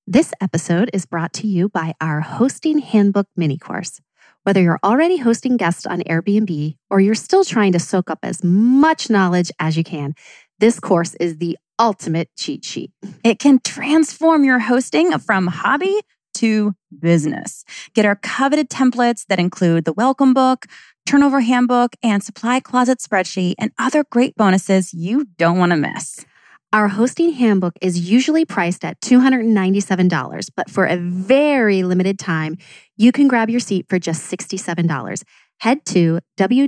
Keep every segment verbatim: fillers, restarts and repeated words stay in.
This episode is brought to you by our Hosting Handbook mini course. Whether you're already hosting guests on Airbnb or you're still trying to soak up as much knowledge as you can, this course is the ultimate cheat sheet. It can transform your hosting from hobby to business. Get our coveted templates that include the welcome book, turnover handbook, and supply closet spreadsheet, and other great bonuses you don't want to miss. Our hosting handbook is usually priced at two hundred ninety-seven dollars, but for a very limited time, you can grab your seat for just sixty-seven dollars. Head to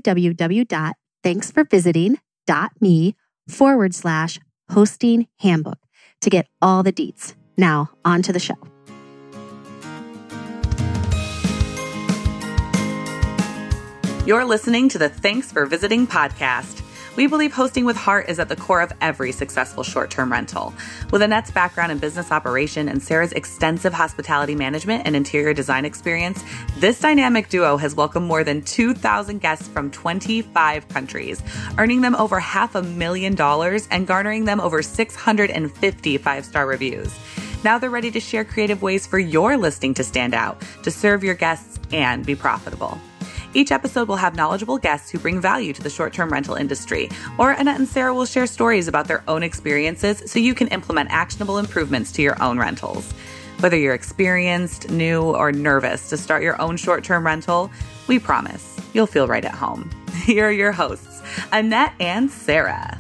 www.thanksforvisiting.me forward slash hosting handbook to get all the deets. Now, on to the show. You're listening to the Thanks for Visiting podcast. We believe hosting with heart is at the core of every successful short-term rental. With Annette's background in business operation and Sarah's extensive hospitality management and interior design experience, this dynamic duo has welcomed more than two thousand guests from twenty-five countries, earning them over half a million dollars and garnering them over six hundred fifty five-star reviews. Now they're ready to share creative ways for your listing to stand out, to serve your guests, and be profitable. Each episode will have knowledgeable guests who bring value to the short-term rental industry, or Annette and Sarah will share stories about their own experiences so you can implement actionable improvements to your own rentals. Whether you're experienced, new, or nervous to start your own short-term rental, we promise you'll feel right at home. Here are your hosts, Annette and Sarah.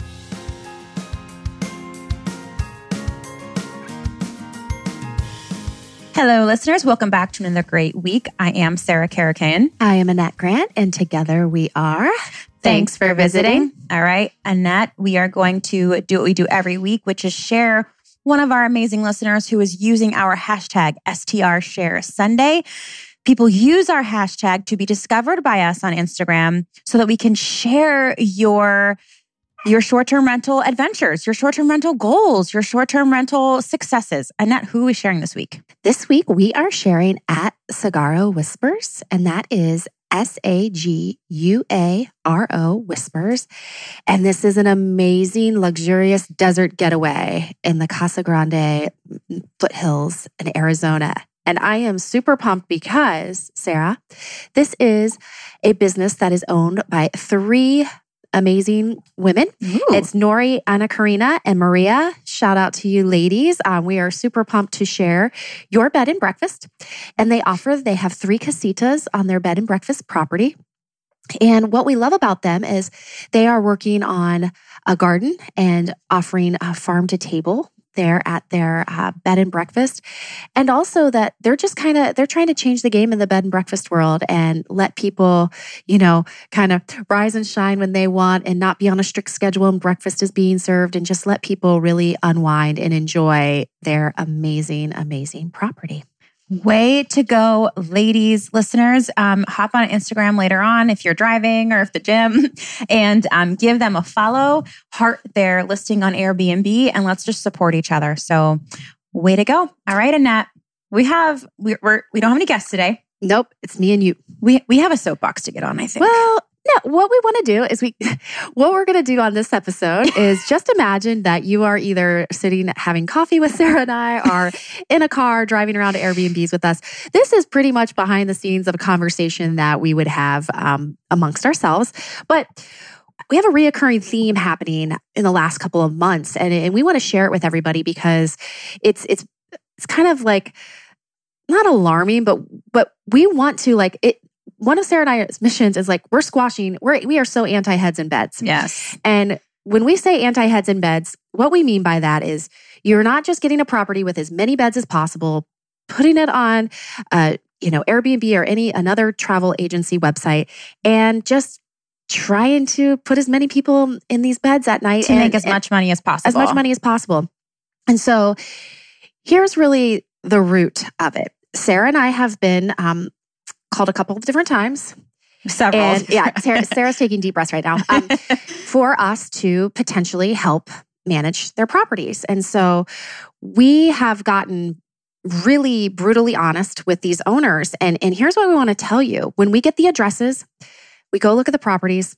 Hello, listeners. Welcome back to another great week. I am Sarah Karakayan. I am Annette Grant, and together we are Thanks, Thanks for visiting. visiting. All right, Annette, we are going to do what we do every week, which is share one of our amazing listeners who is using our hashtag S T R Share Sunday. People use our hashtag to be discovered by us on Instagram so that we can share your Your short-term rental adventures, your short-term rental goals, your short-term rental successes. Annette, who are we sharing this week? This week, we are sharing at Saguaro Whispers, and that is S A G U A R O Whispers. And this is an amazing, luxurious desert getaway in the Casa Grande foothills in Arizona. And I am super pumped because, Sarah, this is a business that is owned by three amazing women. Ooh. It's Nori, Anna Karina, and Maria. Shout out to you ladies. Um, we are super pumped to share your bed and breakfast. And they offer, they have three casitas on their bed and breakfast property. And what we love about them is they are working on a garden and offering a farm to table there at their uh, bed and breakfast. And also that they're just kind of, they're trying to change the game in the bed and breakfast world and let people, you know, kind of rise and shine when they want and not be on a strict schedule and breakfast is being served and just let people really unwind and enjoy their amazing, amazing property. Way to go, ladies, listeners. Um, hop on Instagram later on if you're driving or if the gym and um, give them a follow, heart their listing on Airbnb, and let's just support each other. So way to go. All right, Annette, we have, we, we're, we don't have any guests today. Nope, it's me and you. We we have a soapbox to get on, I think. Well, no, what we want to do is we, what we're going to do on this episode is just imagine that you are either sitting having coffee with Sarah and I or in a car driving around to Airbnbs with us. This is pretty much behind the scenes of a conversation that we would have um, amongst ourselves. But we have a reoccurring theme happening in the last couple of months, and, and we want to share it with everybody because it's it's it's kind of like not alarming, but but we want to like it. One of Sarah and I's missions is like, we're squashing, we're, we are so anti-heads in beds. Yes. And when we say anti-heads in beds, what we mean by that is you're not just getting a property with as many beds as possible, putting it on, uh, you know, Airbnb or any another travel agency website and just trying to put as many people in these beds at night. To and, make as much money as possible. As much money as possible. And so here's really the root of it. Sarah and I have been, um, called a couple of different times. Several. And yeah, Sarah, Sarah's taking deep breaths right now. Um, for us to potentially help manage their properties. And so we have gotten really brutally honest with these owners. And, and here's what we want to tell you. When we get the addresses, we go look at the properties,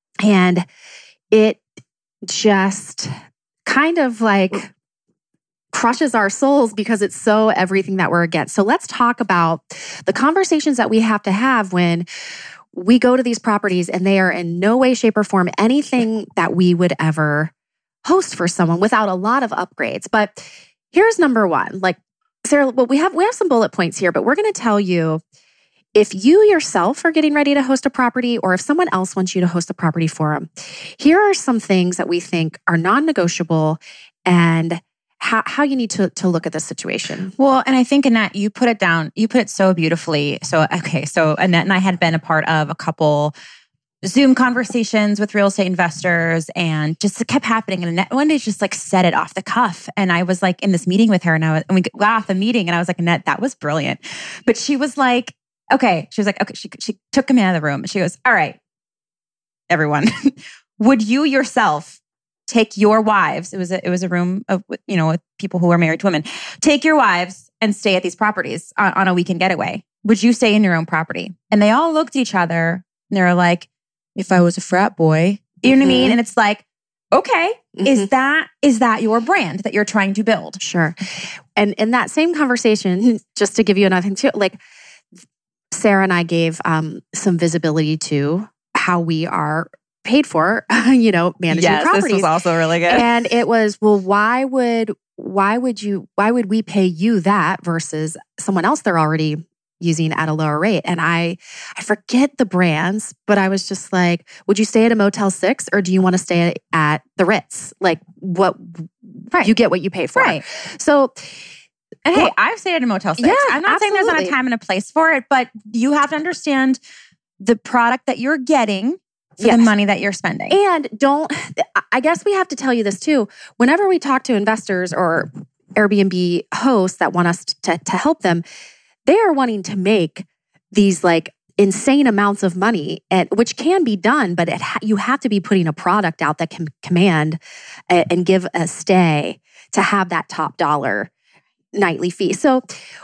and it just kind of like crushes our souls because it's so everything that we're against. So let's talk about the conversations that we have to have when we go to these properties and they are in no way, shape, or form anything that we would ever host for someone without a lot of upgrades. But here's number one. Like, Sarah, well, we have we have some bullet points here, but we're going to tell you if you yourself are getting ready to host a property or if someone else wants you to host a property for them. Here are some things that we think are non-negotiable and how, how you need to, to look at this situation. Well, and I think, Annette, you put it down, you put it so beautifully. So, okay, so Annette and I had been a part of a couple Zoom conversations with real estate investors and just it kept happening. And Annette one day just like said it off the cuff. And I was like in this meeting with her and I was, and we got off the meeting and I was like, Annette, that was brilliant. But she was like, okay, she was like, okay, she, she took him out of the room. She goes, all right, everyone, would you yourself take your wives? It was a, it was a room of, you know, with people who are married to women. Take your wives and stay at these properties on, on a weekend getaway. Would you stay in your own property? And they all looked at each other and they were like, if I was a frat boy, you know mm-hmm. what I mean? And it's like, okay, mm-hmm. is that is that your brand that you're trying to build? Sure. And in that same conversation, just to give you another thing too, like Sarah and I gave um, some visibility to how we are paid for, you know, managing yes, properties. This was also really good. And it was, well, why would why would you why would we pay you that versus someone else they're already using at a lower rate? And I I forget the brands, but I was just like, would you stay at a Motel six or do you want to stay at the Ritz? Like what right. you get what you pay for. Right. So and hey, I've stayed at a Motel six. Yeah, I'm not absolutely. saying there's not a time and a place for it, but you have to understand the product that you're getting for yes. the money that you're spending. And don't, I guess we have to tell you this too. Whenever we talk to investors or Airbnb hosts that want us to, to help them, they are wanting to make these like insane amounts of money, and which can be done, but it ha- you have to be putting a product out that can command a, and give a stay to have that top dollar nightly fee. So,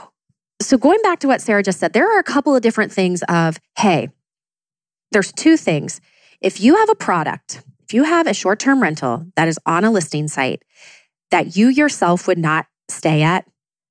so going back to what Sarah just said, there are a couple of different things of, hey, there's two things. If you have a product, if you have a short-term rental that is on a listing site that you yourself would not stay at,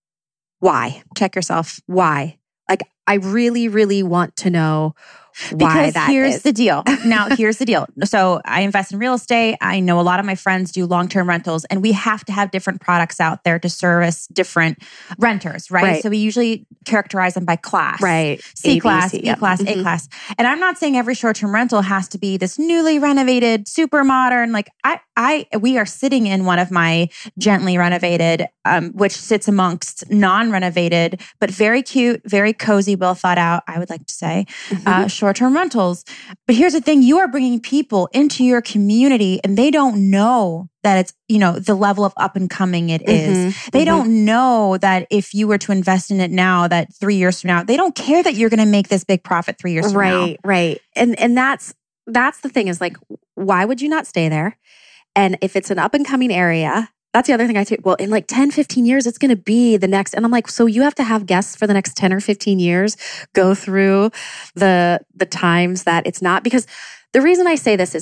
why? Check yourself. Why? Like, I really, really want to know why because that here's is. the deal. Now, here's the deal. So I invest in real estate. I know a lot of my friends do long-term rentals, and we have to have different products out there to service different renters, right? Right. So we usually characterize them by class. Right. C A, class, B, C, B yep. class, Mm-hmm. A class. And I'm not saying every short-term rental has to be this newly renovated, super modern. Like I, I, we are sitting in one of my gently renovated, um, which sits amongst non-renovated, but very cute, very cozy, well thought out, I would like to say, mm-hmm. uh, short-term rentals. But here's the thing, you are bringing people into your community and they don't know that it's, you know, the level of up and coming it is. Mm-hmm. They mm-hmm. don't know that if you were to invest in it now, that three years from now, they don't care that you're going to make this big profit three years from right, now. Right, right. And and that's that's the thing is like, why would you not stay there? And if it's an up and coming area, that's the other thing I say, well, in like ten, fifteen years, it's going to be the next. And I'm like, so you have to have guests for the next ten or fifteen years go through the the times that it's not. Because the reason I say this is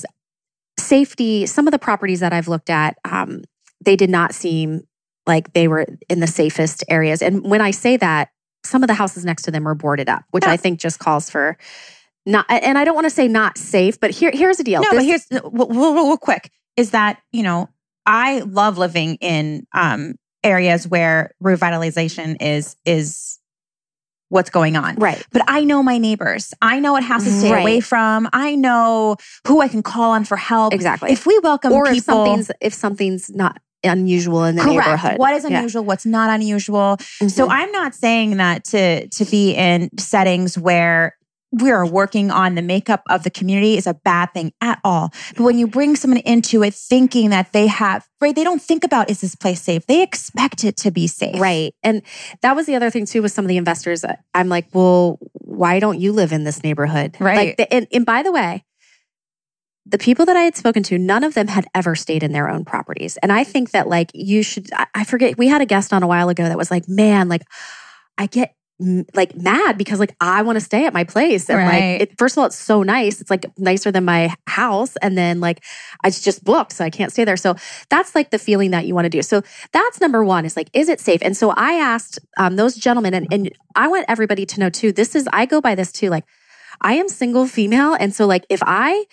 safety. Some of the properties that I've looked at, um, they did not seem like they were in the safest areas. And when I say that, some of the houses next to them were boarded up, which yeah. I think just calls for not, and I don't want to say not safe, but here, here's the deal. No, this, but here's, real, real, real quick, is that, you know, I love living in um, areas where revitalization is is what's going on. Right. But I know my neighbors. I know what house to stay right. away from. I know who I can call on for help. Exactly. If we welcome or people, if something's if something's not unusual in the correct. neighborhood. What is unusual? Yeah. What's not unusual? Mm-hmm. So I'm not saying that to to be in settings where we are working on the makeup of the community is a bad thing at all. But when you bring someone into it thinking that they have, right, they don't think about, is this place safe? They expect it to be safe. Right. And that was the other thing too with some of the investors. I'm like, well, why don't you live in this neighborhood? Right. Like, the, and, and by the way, the people that I had spoken to, none of them had ever stayed in their own properties. And I think that like you should, I, I forget, we had a guest on a while ago that was like, man, like I get like mad because like I want to stay at my place. And Right. like, it, first of all, it's so nice. It's like nicer than my house. And then like, it's just booked, so I can't stay there. So that's like the feeling that you want to do. So that's number one is like, is it safe? And so I asked um, those gentlemen, and, and I want everybody to know too, this is, I go by this too. Like I am single female. And so like, if I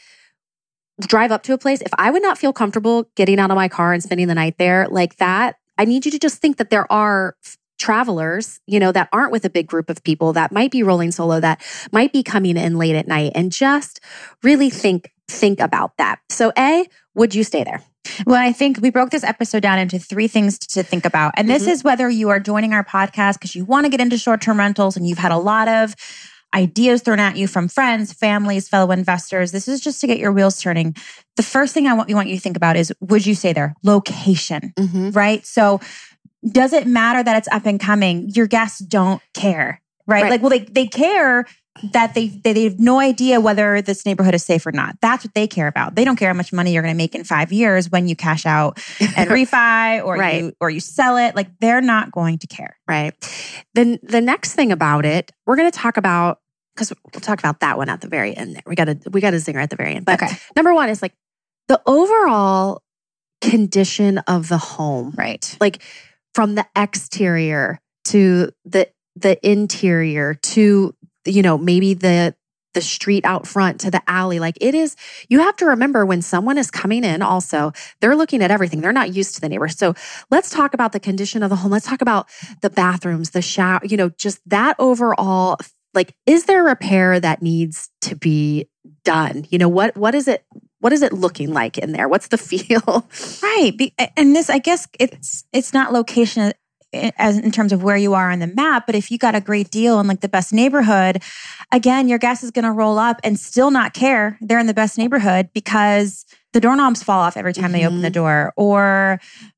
drive up to a place, if I would not feel comfortable getting out of my car and spending the night there like that, I need you to just think that there are travelers, you know, that aren't with a big group of people, that might be rolling solo, that might be coming in late at night, and just really think, think about that. So A, would you stay there? Well, I think we broke this episode down into three things to think about. And this mm-hmm. is whether you are joining our podcast because you want to get into short-term rentals and you've had a lot of ideas thrown at you from friends, families, fellow investors. This is just to get your wheels turning. The first thing I want, we want you to think about is, would you stay there? Location, mm-hmm. right? So does it matter that it's up and coming? Your guests don't care, right? right. Like, well, they they care that they, they they have no idea whether this neighborhood is safe or not. That's what they care about. They don't care how much money you're going to make in five years when you cash out and refi or right. you or you sell it. Like they're not going to care, right? Then the next thing about it, we're going to talk about, because we'll talk about that one at the very end. There, we got a we got a zinger at the very end. But okay. Number one is like the overall condition of the home, right? Like from the exterior to the the interior to, you know, maybe the the street out front to the alley. Like it is, you have to remember when someone is coming in also, they're looking at everything. They're not used to the neighbor. So let's talk about the condition of the home. Let's talk about the bathrooms, the shower, you know, just that overall, like, is there repair that needs to be done? You know, what what is it? What is it looking like in there? What's the feel? Right. And this, I guess it's it's not location as in terms of where you are on the map, but if you got a great deal in like the best neighborhood, again, your guest is going to roll up and still not care they're in the best neighborhood because the doorknobs fall off every time mm-hmm. they open the door, or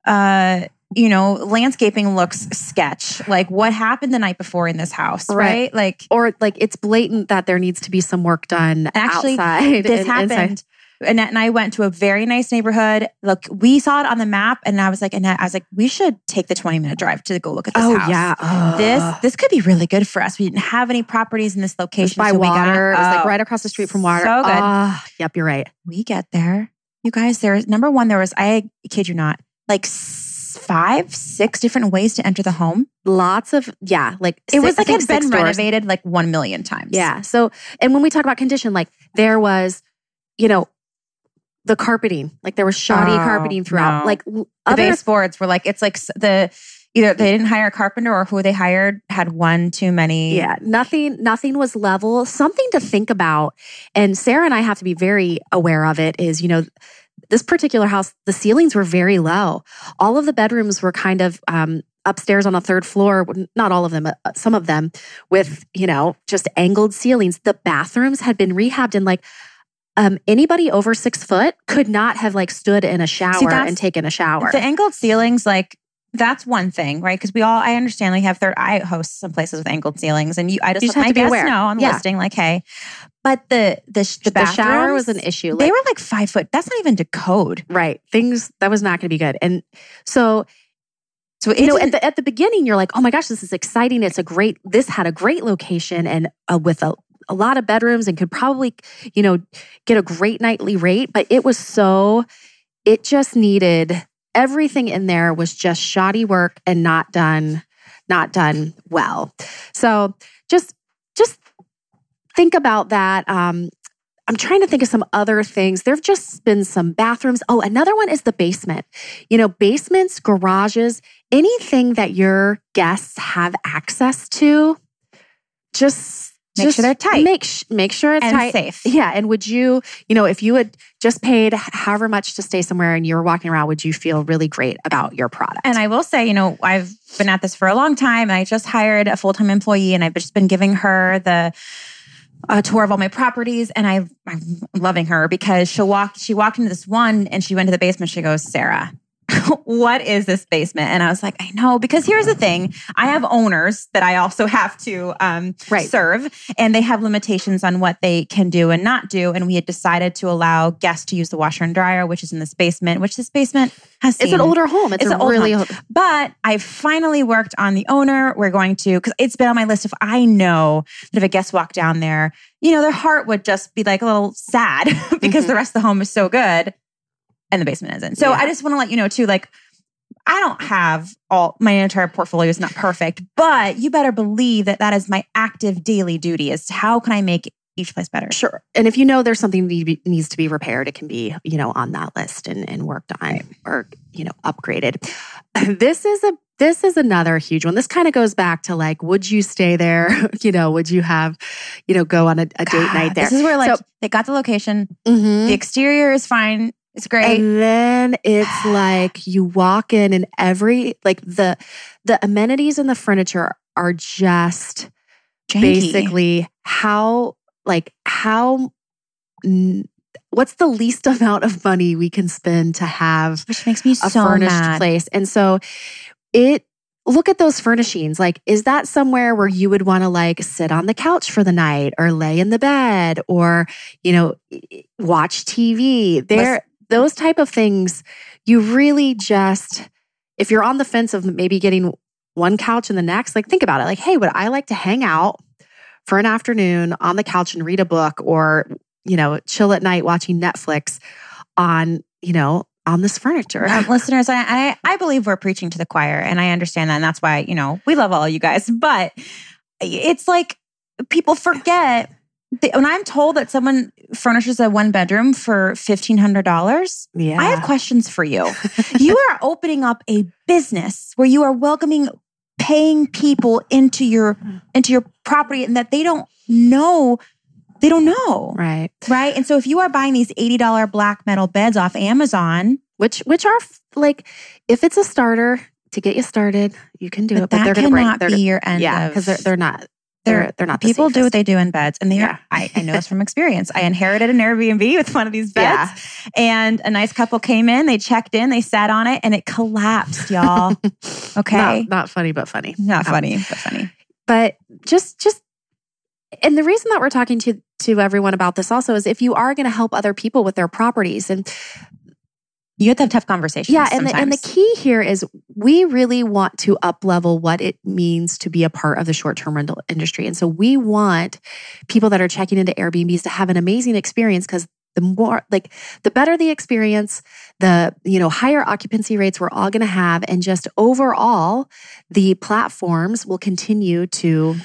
uh, you know, landscaping looks sketch. Like what happened the night before in this house, right? right? Like, or like it's blatant that there needs to be some work done actually, outside. This and, happened. Inside. Annette and I went to a very nice neighborhood. Look, we saw it on the map, and I was like, Annette, I was like, we should take the twenty minute drive to go look at this oh, house. Yeah. Uh, this this could be really good for us. We didn't have any properties in this location. By so water. We got, it was oh, like right across the street from water. So good. Uh, yep, you're right. We get there. You guys, there's number one, there was, I kid you not, like five, six different ways to enter the home. Lots of, yeah, like it six, was like it's been doors. renovated like one million times. Yeah. So, and when we talk about condition, like there was, you know, the carpeting, like there was shoddy oh, carpeting throughout. No. Like the other baseboards were like, it's like the, either they didn't hire a carpenter or who they hired had one too many. Yeah. Nothing, nothing was level. Something to think about. And Sarah and I have to be very aware of it is, you know, this particular house, the ceilings were very low. All of the bedrooms were kind of um, upstairs on a third floor, not all of them, some of them with, you know, just angled ceilings. The bathrooms had been rehabbed and like, Um, anybody over six foot could not have like stood in a shower See, and taken a shower. The angled ceilings, like that's one thing, right? Because we all, I understand, we have third. I host some places with angled ceilings, and you, I just, you just let my guests aware. know on the yeah. listing, like, hey. But the the the, the shower was an issue. Like, they were like five foot. That's not even to code, right? Things that was not going to be good, and so. So, you know, at the, at the beginning, you're like, oh my gosh, this is exciting. It's a great, this had a great location and uh, with a, a lot of bedrooms and could probably, you know, get a great nightly rate. But it was so, it just needed, everything in there was just shoddy work and not done, not done well. So just, just think about that. Um, I'm trying to think of some other things. There have just been some bathrooms. Oh, another one is the basement. You know, basements, garages, anything that your guests have access to, just make just sure they're tight. Make make sure it's and tight. safe. Yeah. And would you, you know, if you had just paid however much to stay somewhere and you were walking around, would you feel really great about your product? And I will say, you know, I've been at this for a long time. And I just hired a full-time employee, and I've just been giving her the a tour of all my properties, and I, I'm loving her because she'll walk. She walked into this one, and she went to the basement. She goes, Sarah, what is this basement? And I was like, I know, because here's the thing. I have owners that I also have to um, right. serve, and they have limitations on what they can do and not do. And we had decided to allow guests to use the washer and dryer, which is in this basement, which this basement has seen. It's an older home. It's, it's a an old really home. old. But I finally worked on the owner. We're going to, because it's been on my list. If I know that if a guest walked down there, you know, their heart would just be like a little sad because mm-hmm. the rest of the home is so good. And the basement isn't. So yeah. I just want to let you know too, like, I don't have all, my entire portfolio is not perfect, but you better believe that that is my active daily duty is how can I make each place better? Sure. And if you know there's something that needs to be repaired, it can be, you know, on that list and, and worked on right. or, you know, upgraded. This is a, this is another huge one. This kind of goes back to like, would you stay there? you know, would you have, you know, go on a, a date God, night there? This is where like, so, they got the location. Mm-hmm. The exterior is fine. It's great. And then it's like you walk in and every, like the the amenities and the furniture are just Janky. Basically how, like how, what's the least amount of money we can spend to have Which makes me a so furnished mad. place. And so it, look at those furnishings. Like, is that somewhere where you would want to like sit on the couch for the night or lay in the bed or, you know, watch T V? There, those type of things, you really just, if you're on the fence of maybe getting one couch and the next, like think about it. Like, hey, would I like to hang out for an afternoon on the couch and read a book or, you know, chill at night watching Netflix on, you know, on this furniture? Um, listeners, I, I I believe we're preaching to the choir, and I understand that. And that's why, you know, we love all of you guys. But it's like people forget that when I'm told that someone furnishes a one bedroom for fifteen hundred dollars, yeah. I have questions for you. You are opening up a business where you are welcoming, paying people into your into your property, and that they don't know. They don't know. Right. Right. And so if you are buying these eighty dollars black metal beds off Amazon, which which are like, if it's a starter to get you started, you can do but it. But that they're going to cannot break. be your end. Yeah, because they're they're not. They're they're not. The people safest. do what they do in beds, and they yeah. are. I, I know this from experience. I inherited an Airbnb with one of these beds, yeah. and a nice couple came in. They checked in. They sat on it, and it collapsed, y'all. Okay, not, not funny, but funny. Not um, funny, but funny. But just just. And the reason that we're talking to, to everyone about this also is if you are going to help other people with their properties, and you have to have tough conversations. Yeah, and the, and the key here is we really want to up-level what it means to be a part of the short-term rental industry. And so we want people that are checking into Airbnbs to have an amazing experience, because the more, like, the better the experience, the, you know, higher occupancy rates we're all going to have, and just overall, the platforms will continue to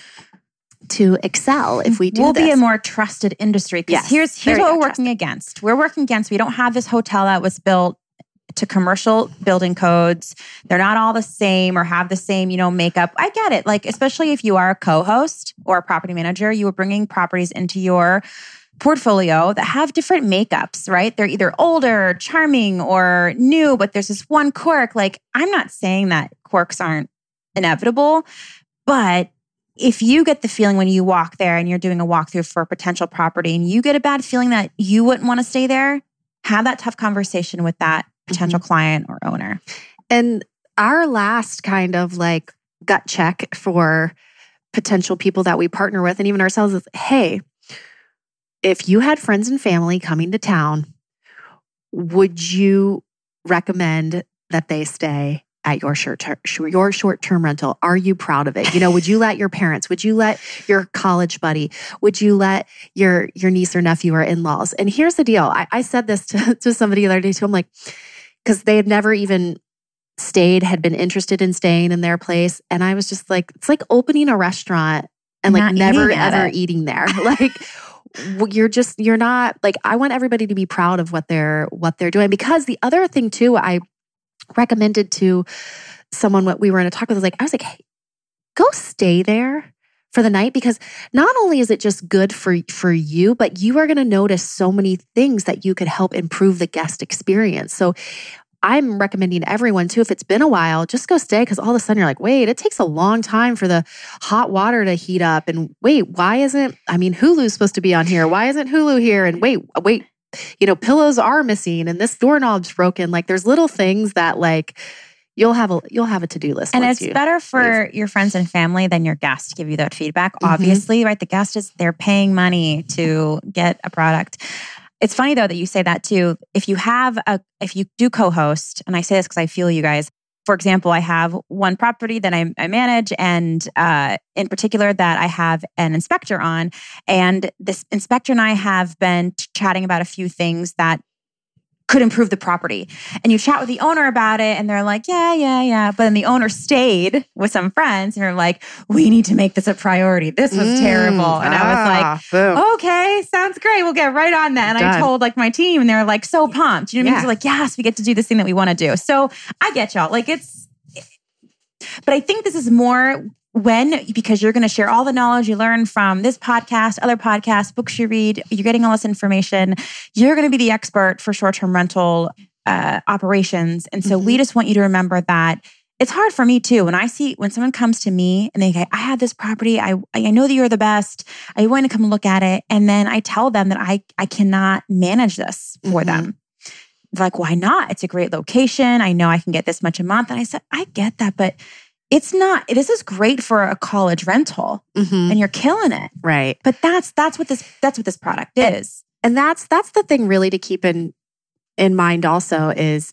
to excel if we do we'll this. be a more trusted industry. Because yes, here's here's what we're trusted. working against. We're working against, we don't have this hotel that was built to commercial building codes. They're not all the same or have the same, you know, makeup. I get it. Like, especially if you are a co-host or a property manager, you are bringing properties into your portfolio that have different makeups, right? They're either older, charming, or new, but there's this one quirk. Like, I'm not saying that quirks aren't inevitable, but if you get the feeling when you walk there and you're doing a walkthrough for a potential property and you get a bad feeling that you wouldn't want to stay there, have that tough conversation with that potential mm-hmm. client or owner. And our last kind of like gut check for potential people that we partner with and even ourselves is, hey, if you had friends and family coming to town, would you recommend that they stay at your short ter- your short-term rental? Are you proud of it? You know, would you let your parents, would you let your college buddy, would you let your your niece or nephew or in-laws? And here's the deal. I, I said this to, to somebody the other day too. I'm like, because they had never even stayed, had been interested in staying in their place. And I was just like, it's like opening a restaurant and like not never eating ever it. eating there. Like, you're just, you're not, like, I want everybody to be proud of what they're, what they're doing. Because the other thing too, I recommended to someone what we were in a talk with, was like, I was like, hey, go stay there for the night, because not only is it just good for, for you, but you are going to notice so many things that you could help improve the guest experience. So I'm recommending everyone too, if it's been a while, just go stay, because all of a sudden you're like, wait, it takes a long time for the hot water to heat up. And wait, why isn't, I mean, Hulu's supposed to be on here. Why isn't Hulu here? And wait, wait, you know, pillows are missing and this doorknob's broken. Like there's little things that like you'll have a you'll have a to-do list. And it's you better for leave. your friends and family than your guests to give you that feedback. Mm-hmm. Obviously, right? The guest is they're paying money to get a product. It's funny though that you say that too. If you have a if you do co-host, and I say this because I feel you guys. For example, I have one property that I, I manage, and uh, in particular that I have an inspector on. And this inspector and I have been chatting about a few things that could improve the property. And you chat with the owner about it, and they're like, yeah, yeah, yeah. But then the owner stayed with some friends, and they're like, we need to make this a priority. This was mm, terrible. And ah, I was like, boom. Okay, sounds great. We'll get right on that. And Done. I told like my team, and they're like so pumped. You know what I mean? They're like, yes, we get to do this thing that we want to do. So I get y'all. Like it's, but I think this is more when, because you're going to share all the knowledge you learn from this podcast, other podcasts, books you read, you're getting all this information. You're going to be the expert for short-term rental uh, operations. And so mm-hmm. we just want you to remember that it's hard for me too. When I see, when someone comes to me and they say, I have this property, I I know that you're the best, I want to come look at it. And then I tell them that I, I cannot manage this for mm-hmm. them. They're like, why not? It's a great location. I know I can get this much a month. And I said, I get that, but it's not, this is great for a college rental mm-hmm. and you're killing it. Right. But that's, that's what this, that's what this product is. And, and that's, that's the thing really to keep in, in mind also is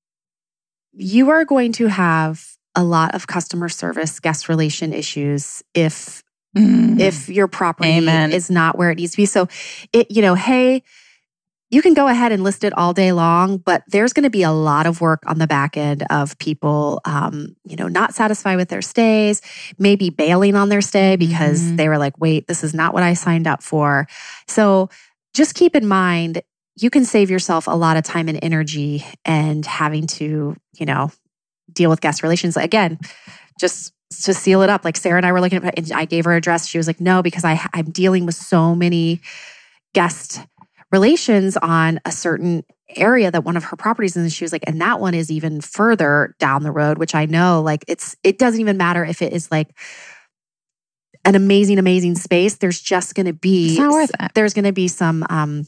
you are going to have a lot of customer service, guest relation issues if, mm. if your property Amen. Is not where it needs to be. So it, you know, hey, you can go ahead and list it all day long, but there's going to be a lot of work on the back end of people, um, you know, not satisfied with their stays, maybe bailing on their stay because mm-hmm. they were like, wait, this is not what I signed up for. So just keep in mind, you can save yourself a lot of time and energy and having to, you know, deal with guest relations. Again, just to seal it up. Like Sarah and I were looking at it, and I gave her an address. She was like, no, because I, I'm dealing with so many guest relations on a certain area that one of her properties, and she was like, and that one is even further down the road, which I know, like it's, it doesn't even matter if it is like an amazing, amazing space. There's just going to be, it's not worth it. There's going to be some um,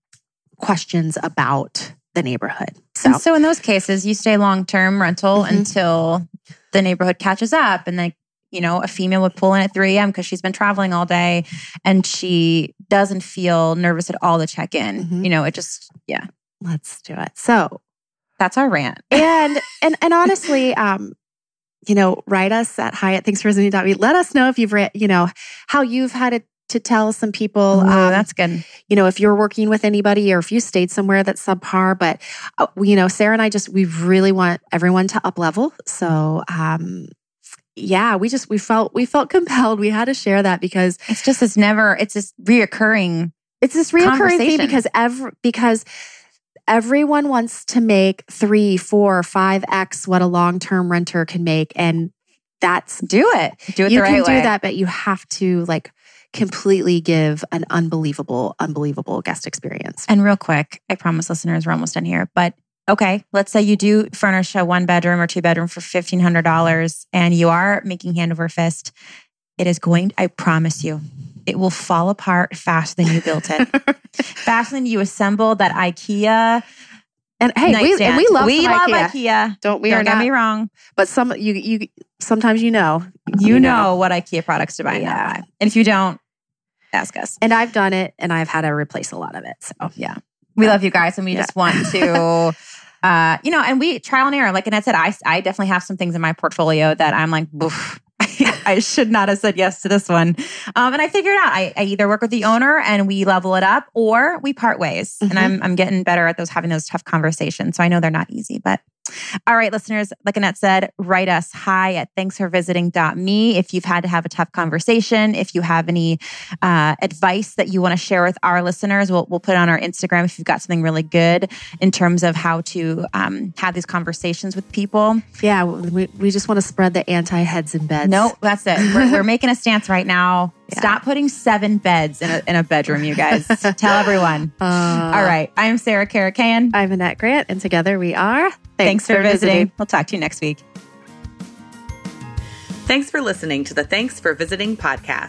questions about the neighborhood. So, and so in those cases, you stay long-term rental mm-hmm. until the neighborhood catches up, and then you know, a female would pull in at three a.m. because she's been traveling all day and she doesn't feel nervous at all to check in. Mm-hmm. You know, it just, yeah. Let's do it. So that's our rant. and, and, and honestly, um, you know, write us at hi at thanks for visiting dot me. Let us know if you've read, you know, how you've had it to tell some people. Ooh, um, that's good. You know, if you're working with anybody or if you stayed somewhere that's subpar, but, uh, you know, Sarah and I just, we really want everyone to up level. So, um, yeah, we just, we felt, we felt compelled. We had to share that because it's just this never, it's this reoccurring, it's this reoccurring thing because every, because everyone wants to make three, four, five X what a long-term renter can make. And that's, do it. Do it you the right way. You can do that, but you have to like completely give an unbelievable, unbelievable guest experience. And real quick, I promise listeners, we're almost done here, but okay, let's say you do furnish a one bedroom or two bedroom for fifteen hundred dollars and you are making hand over fist. It is going, I promise you, it will fall apart faster than you built it. Faster than you assembled that IKEA. And hey, we, and we love we some love IKEA. IKEA. Don't we? Don't are get not, me wrong. But some you you sometimes you know you, you know. know what IKEA products to buy and not buy. And if you don't, ask us. And I've done it, and I've had to replace a lot of it. So yeah, we love you guys, and we yeah. just want to. Uh, you know, and we trial and error. Like Annette said, I, I definitely have some things in my portfolio that I'm like, boof, I should not have said yes to this one. Um, and I figured out I, I either work with the owner and we level it up, or we part ways. Mm-hmm. And I'm I'm getting better at those having those tough conversations. So I know they're not easy, but all right, listeners, like Annette said, write us hi at thanks for visiting dot me if you've had to have a tough conversation. If you have any uh, advice that you want to share with our listeners, we'll, we'll put it on our Instagram if you've got something really good in terms of how to um, have these conversations with people. Yeah, we, we just want to spread the anti-heads in beds. No, that's it. We're, we're making a stance right now. Yeah. Stop putting seven beds in a, in a bedroom, you guys. Tell everyone. Uh, All right. I'm Sarah Karakayan. I'm Annette Grant. And together we are Thanks, Thanks for, for visiting. visiting. We'll talk to you next week. Thanks for listening to the Thanks for Visiting podcast.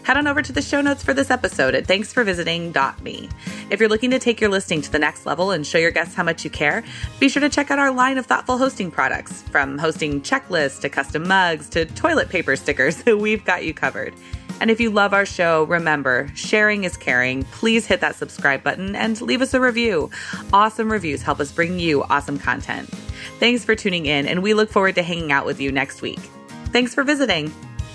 Head on over to the show notes for this episode at thanks for visiting dot me. If you're looking to take your listing to the next level and show your guests how much you care, be sure to check out our line of thoughtful hosting products. From hosting checklists to custom mugs to toilet paper stickers, we've got you covered. And if you love our show, remember, sharing is caring. Please hit that subscribe button and leave us a review. Awesome reviews help us bring you awesome content. Thanks for tuning in, and we look forward to hanging out with you next week. Thanks for visiting.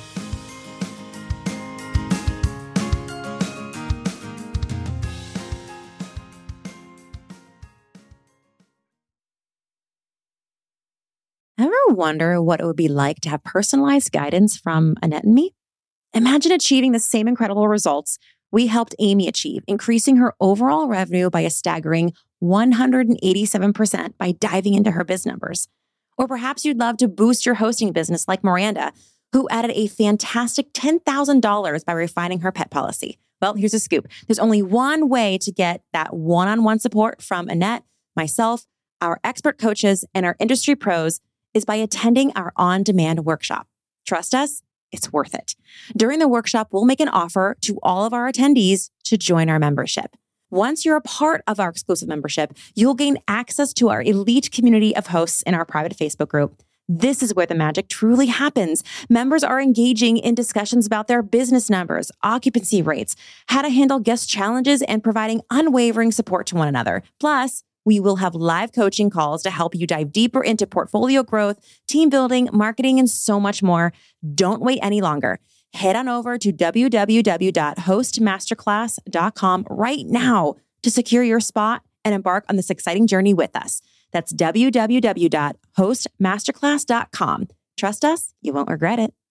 Ever wonder what it would be like to have personalized guidance from Annette and me? Imagine achieving the same incredible results we helped Amy achieve, increasing her overall revenue by a staggering one hundred eighty-seven percent by diving into her biz numbers. Or perhaps you'd love to boost your hosting business like Miranda, who added a fantastic ten thousand dollars by refining her pet policy. Well, here's a scoop. There's only one way to get that one-on-one support from Annette, myself, our expert coaches, and our industry pros is by attending our on-demand workshop. Trust us, it's worth it. During the workshop, we'll make an offer to all of our attendees to join our membership. Once you're a part of our exclusive membership, you'll gain access to our elite community of hosts in our private Facebook group. This is where the magic truly happens. Members are engaging in discussions about their business numbers, occupancy rates, how to handle guest challenges, and providing unwavering support to one another. Plus, we will have live coaching calls to help you dive deeper into portfolio growth, team building, marketing, and so much more. Don't wait any longer. Head on over to w w w dot host masterclass dot com right now to secure your spot and embark on this exciting journey with us. That's w w w dot host masterclass dot com. Trust us, you won't regret it.